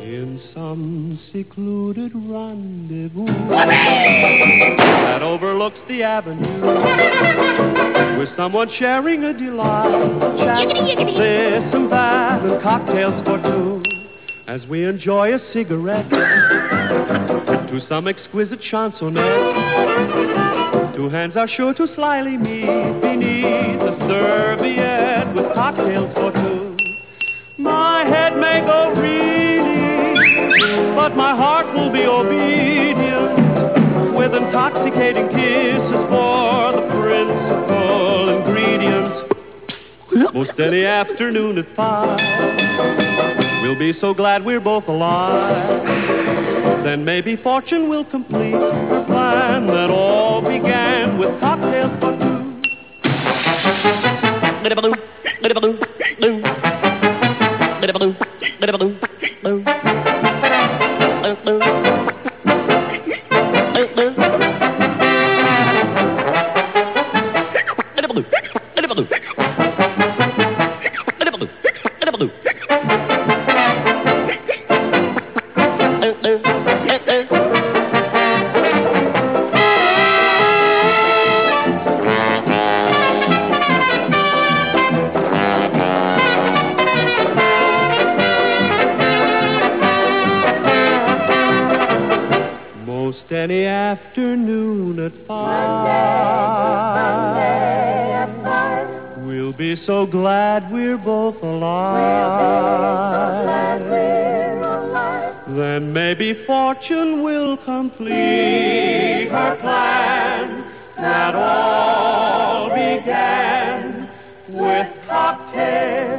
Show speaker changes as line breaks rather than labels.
In some secluded rendezvous that overlooks the avenue, with someone sharing a delightful chat, this and that, and cocktails for two, as we enjoy a cigarette to some exquisite chansonette. Two hands are sure to slyly meet beneath a serviette with cocktails for two. My head may go reeling, but my heart will be obedient, with intoxicating kisses for the principal ingredient. Most any afternoon at 5, we'll be so glad we're both alive. Then maybe fortune will complete her plan that all began with cocktails for two. Most any afternoon at 5, we'll be so glad we're both alive. Then maybe fortune will complete her plan that all began with cocktails